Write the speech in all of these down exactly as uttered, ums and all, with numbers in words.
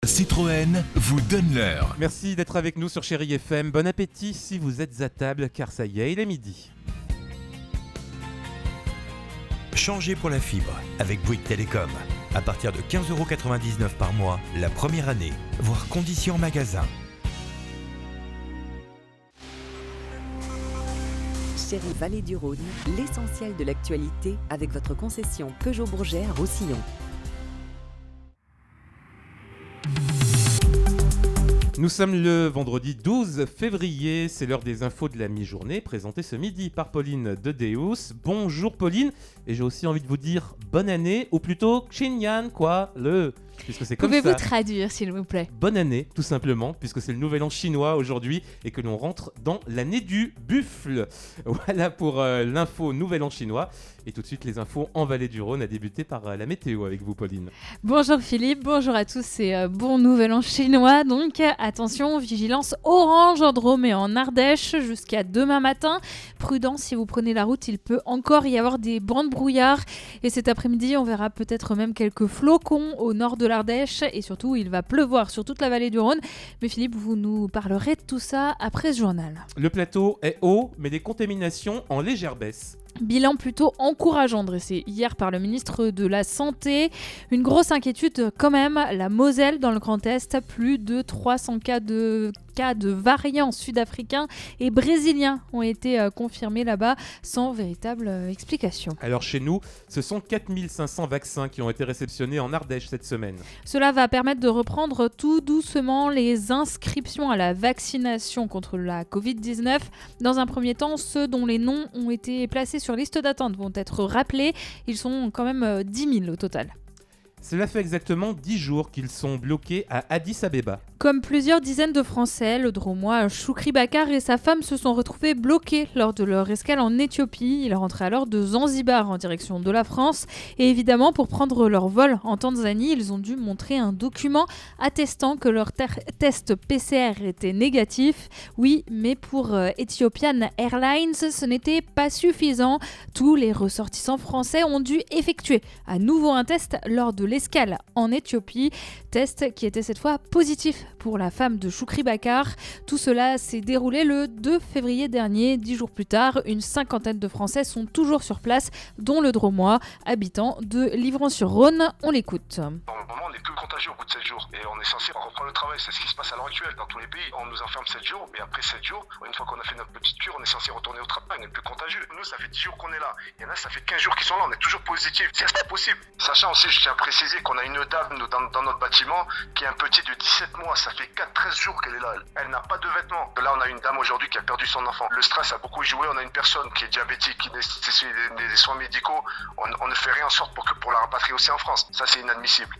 Citroën vous donne l'heure. Merci d'être avec nous sur Chérie F M. Bon appétit si vous êtes à table, car ça y est, il est midi. Changez pour la fibre avec Bouygues Télécom. À partir de quinze euros quatre-vingt-dix-neuf par mois, la première année, voire conditions en magasin. Chérie Vallée du Rhône, l'essentiel de l'actualité avec votre concession Peugeot Bourget à Roussillon. Nous sommes le vendredi douze février, c'est l'heure des infos de la mi-journée, présentée ce midi par Pauline de Deus. Bonjour Pauline, et j'ai aussi envie de vous dire bonne année, ou plutôt Xinyan, quoi, le... Puisque c'est comme Pouvez-vous ça. traduire, s'il vous plaît? Bonne année, tout simplement, puisque c'est le nouvel an chinois aujourd'hui et que l'on rentre dans l'année du buffle. Voilà pour euh, l'info nouvel an chinois. Et tout de suite, les infos en Vallée du Rhône, à débuter par euh, la météo avec vous, Pauline. Bonjour Philippe, bonjour à tous et euh, bon nouvel an chinois. Donc attention, vigilance orange en Drôme et en Ardèche jusqu'à demain matin. Prudence, si vous prenez la route, il peut encore y avoir des bancs de brouillard. Et cet après-midi, on verra peut-être même quelques flocons au nord de l'Ardèche. Et surtout, il va pleuvoir sur toute la Vallée du Rhône. Mais Philippe, vous nous parlerez de tout ça après ce journal. Le plateau est haut, mais des contaminations en légère baisse. Bilan plutôt encourageant dressé hier par le ministre de la Santé. Une grosse inquiétude quand même, la Moselle dans le Grand Est, plus de trois cents cas de, cas de variants sud-africains et brésiliens ont été euh, confirmés là-bas sans véritable euh, explication. Alors chez nous, ce sont quatre mille cinq cents vaccins qui ont été réceptionnés en Ardèche cette semaine. Cela va permettre de reprendre tout doucement les inscriptions à la vaccination contre la covid dix-neuf. Dans un premier temps, ceux dont les noms ont été placés sur liste d'attente vont être rappelés. Ils sont quand même dix mille au total. Cela fait exactement dix jours qu'ils sont bloqués à Addis Abeba. Comme plusieurs dizaines de Français, le Dromois Choukri Bakar et sa femme se sont retrouvés bloqués lors de leur escale en Éthiopie. Ils rentraient alors de Zanzibar en direction de la France. Et évidemment, pour prendre leur vol en Tanzanie, ils ont dû montrer un document attestant que leur ter- test P C R était négatif. Oui, mais pour euh, Ethiopian Airlines, ce n'était pas suffisant. Tous les ressortissants français ont dû effectuer à nouveau un test lors de l'escale en Éthiopie. Test qui était cette fois positif pour la femme de Choukri Bakar. Tout cela s'est déroulé le deux février dernier. Dix jours plus tard, une cinquantaine de Français sont toujours sur place, dont le Dromois, habitant de Livron-sur-Rhône. On l'écoute. Normalement, on n'est plus contagieux au bout de sept jours et on est censé reprendre le travail. C'est ce qui se passe à l'heure actuelle dans tous les pays. On nous enferme sept jours, mais après sept jours, une fois qu'on a fait notre petite cure, on est censé retourner au travail. On n'est plus contagieux. Nous, ça fait dix jours qu'on est là. Il y en a, ça fait quinze jours qu'ils sont là. On est toujours positif. C'est possible. Sachant aussi, je tiens à préciser qu'on a une dame nous, dans, dans notre bâtiment qui est un petit de dix-sept mois. Ça fait quatre treize jours qu'elle est là. Elle, elle n'a pas de vêtements. Là, on a une dame aujourd'hui qui a perdu son enfant. Le stress a beaucoup joué. On a une personne qui est diabétique, qui nécessite des, des soins médicaux. On, on ne fait rien en sorte pour, que, pour la rapatrier aussi en France. Ça, c'est inadmissible.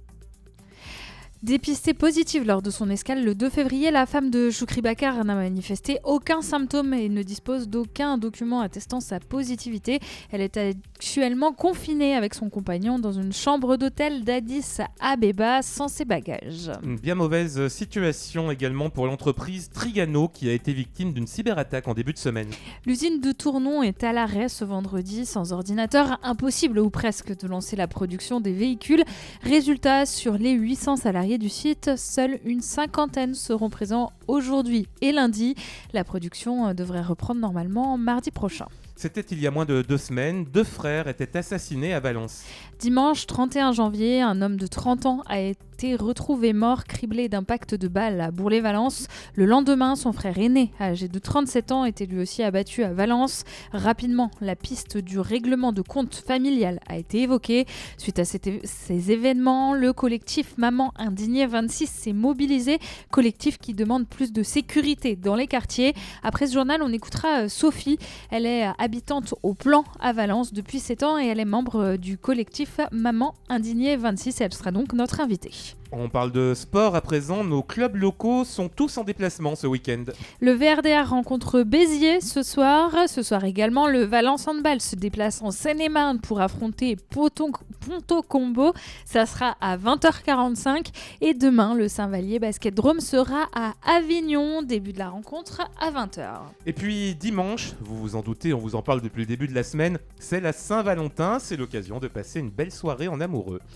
Dépistée positive lors de son escale le deux février, la femme de Choukri Bakar n'a manifesté aucun symptôme et ne dispose d'aucun document attestant sa positivité. Elle est actuellement confinée avec son compagnon dans une chambre d'hôtel d'Addis Abeba sans ses bagages. Une bien mauvaise situation également pour l'entreprise Trigano qui a été victime d'une cyberattaque en début de semaine. L'usine de Tournon est à l'arrêt ce vendredi. Sans ordinateur, impossible ou presque de lancer la production des véhicules. Résultat, sur les huit cents salariés du site, seule une cinquantaine seront présents aujourd'hui et lundi. La production devrait reprendre normalement mardi prochain. C'était il y a moins de deux semaines, deux frères étaient assassinés à Valence. Dimanche trente et un janvier, un homme de trente ans a été retrouvé mort, criblé d'impacts de balles à Bourlay-Valence. Le lendemain, son frère aîné, âgé de trente-sept ans, était lui aussi abattu à Valence. Rapidement, la piste du règlement de compte familial a été évoquée. Suite à cet é- ces événements, le collectif Maman Indignée vingt-six s'est mobilisé, collectif qui demande plus de sécurité dans les quartiers. Après ce journal, on écoutera Sophie. Elle est habitante au Plan à Valence depuis sept ans et elle est membre du collectif Maman Indignée vingt-six et elle sera donc notre invitée. On parle de sport à présent, nos clubs locaux sont tous en déplacement ce week-end. Le V R D R rencontre Béziers ce soir. Ce soir également, le Valence Handball se déplace en Seine-et-Marne pour affronter Ponto, Ponto Combo. Ça sera à vingt heures quarante-cinq. Et demain, le Saint-Vallier Basket Drôme sera à Avignon. Début de la rencontre à vingt heures. Et puis dimanche, vous vous en doutez, on vous en parle depuis le début de la semaine, c'est la Saint-Valentin. C'est l'occasion de passer une belle soirée en amoureux.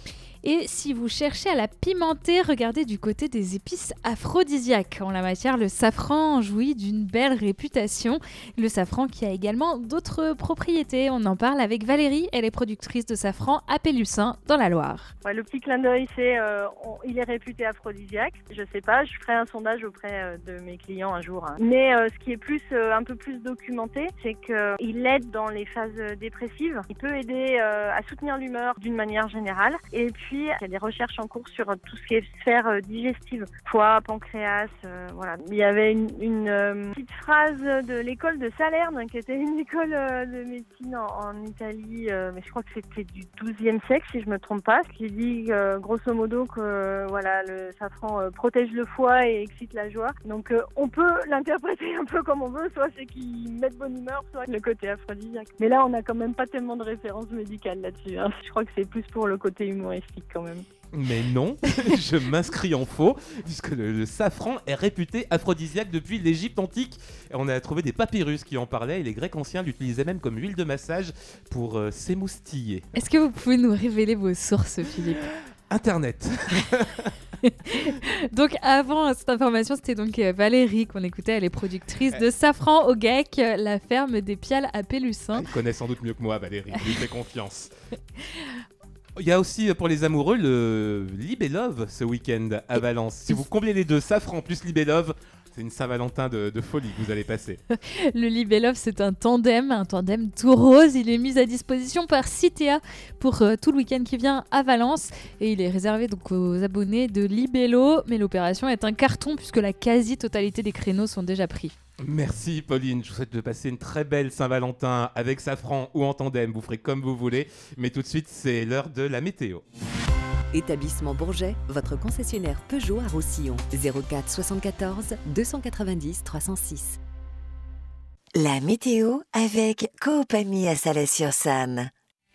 Et si vous cherchez à la pimenter, regardez du côté des épices aphrodisiaques. En la matière, le safran jouit d'une belle réputation. Le safran qui a également d'autres propriétés. On en parle avec Valérie, elle est productrice de safran à Pélussin dans la Loire. Ouais, le petit clin d'œil, c'est euh, on, il est réputé aphrodisiaque. Je sais pas, je ferai un sondage auprès euh, de mes clients un jour. Hein. Mais euh, ce qui est plus, euh, un peu plus documenté, c'est qu'il aide dans les phases dépressives. Il peut aider euh, à soutenir l'humeur d'une manière générale. Et puis, il y a des recherches en cours sur tout ce qui est sphère euh, digestive, foie, pancréas, euh, voilà. Il y avait une, une euh, petite phrase de l'école de Salerne, qui était une école euh, de médecine en, en Italie, euh, mais je crois que c'était du douzième siècle, si je me trompe pas, qui dit euh, grosso modo que euh, voilà, le safran euh, protège le foie et excite la joie. Donc euh, on peut l'interpréter un peu comme on veut, soit c'est qu'il met de bonne humeur, soit le côté aphrodisiaque. Mais là, on n'a quand même pas tellement de références médicales là-dessus. Hein. Je crois que c'est plus pour le côté humoristique quand même. Mais non, je m'inscris en faux, puisque le, le safran est réputé aphrodisiaque depuis l'Égypte antique. On a trouvé des papyrus qui en parlaient et les Grecs anciens l'utilisaient même comme huile de massage pour euh, s'émoustiller. Est-ce que vous pouvez nous révéler vos sources, Philippe ? Internet. Donc avant cette information, c'était donc Valérie qu'on écoutait, elle est productrice de Safran au Geck, la ferme des Piales à Pélussin. Elle connaît sans doute mieux que moi, Valérie, je lui fais confiance. Il y a aussi pour les amoureux le Libellove ce week-end à Valence. Si vous comblez les deux, Safran plus Libellove, c'est une Saint-Valentin de, de folie que vous allez passer. Le Libellove, c'est un tandem, un tandem tout rose. Il est mis à disposition par Citea pour euh, tout le week-end qui vient à Valence. Et il est réservé donc aux abonnés de Libello. Mais l'opération est un carton puisque la quasi-totalité des créneaux sont déjà pris. Merci Pauline, je vous souhaite de passer une très belle Saint-Valentin avec Safran ou en tandem, vous ferez comme vous voulez. Mais tout de suite, c'est l'heure de la météo. Établissement Bourget, votre concessionnaire Peugeot à Roussillon. zéro quatre soixante-quatorze deux cent quatre-vingt-dix trois cent six. La météo avec Coop Ami à Salles-sur-Sanne.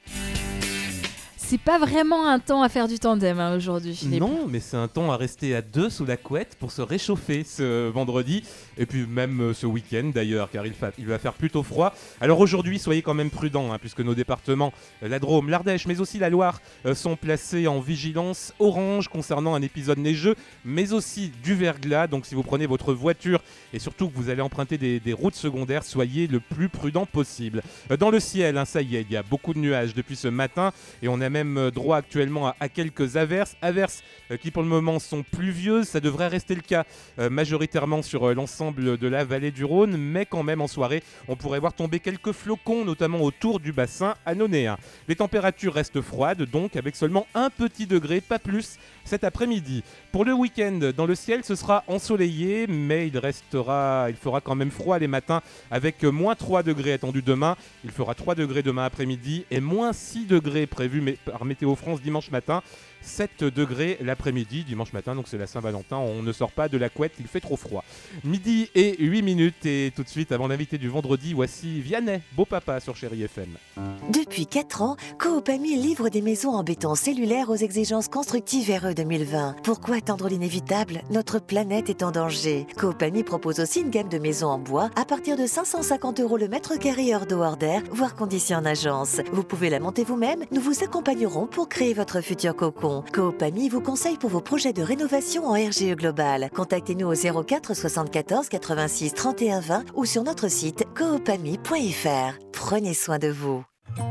C'est pas vraiment un temps à faire du tandem hein, aujourd'hui. Philippe. Non, mais c'est un temps à rester à deux sous la couette pour se réchauffer ce vendredi et puis même euh, ce week-end d'ailleurs, car il, fa- il va faire plutôt froid. Alors aujourd'hui, soyez quand même prudents, hein, puisque nos départements, euh, la Drôme, l'Ardèche, mais aussi la Loire, euh, sont placés en vigilance orange concernant un épisode neigeux, mais aussi du verglas. Donc si vous prenez votre voiture et surtout que vous allez emprunter des, des routes secondaires, soyez le plus prudent possible. Euh, dans le ciel, hein, ça y est, il y a beaucoup de nuages depuis ce matin et on a même droit actuellement à, à quelques averses, averses euh, qui pour le moment sont pluvieuses, ça devrait rester le cas euh, majoritairement sur euh, l'ensemble de la vallée du Rhône, mais quand même en soirée, on pourrait voir tomber quelques flocons, notamment autour du bassin anonéen. Les températures restent froides, donc avec seulement un petit degré, pas plus, cet après-midi. Pour le week-end, dans le ciel, ce sera ensoleillé, mais il restera, il fera quand même froid les matins, avec euh, moins trois degrés attendus demain, il fera trois degrés demain après-midi, et moins six degrés prévus mais, par Météo France dimanche matin, sept degrés l'après-midi, dimanche matin, donc c'est la Saint-Valentin, on ne sort pas de la couette, il fait trop froid. Midi et huit minutes, et tout de suite, avant l'invité du vendredi, voici Vianney, beau papa sur Chéri F M. Depuis quatre ans, Coop Ami livre des maisons en béton cellulaire aux exigences constructives R E deux mille vingt. Pourquoi attendre l'inévitable ? Notre planète est en danger. Coop Ami propose aussi une gamme de maisons en bois à partir de cinq cent cinquante euros le mètre carré hors d'eau hors d'air, voire conditions en agence. Vous pouvez la monter vous-même, nous vous accompagnerons pour créer votre futur cocon. Coop Ami vous conseille pour vos projets de rénovation en R G E global. Contactez-nous au zéro quatre soixante-quatorze quatre-vingt-six trente et un vingt ou sur notre site coop ami point f r. Prenez soin de vous.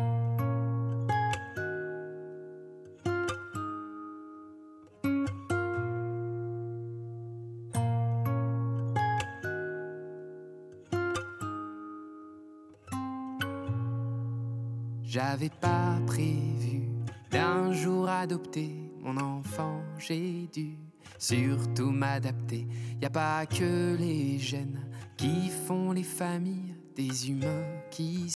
J'avais pas prévu d'un jour adopter mon enfant, j'ai dû surtout m'adapter. Y a pas que les gènes qui font les familles, des humains qui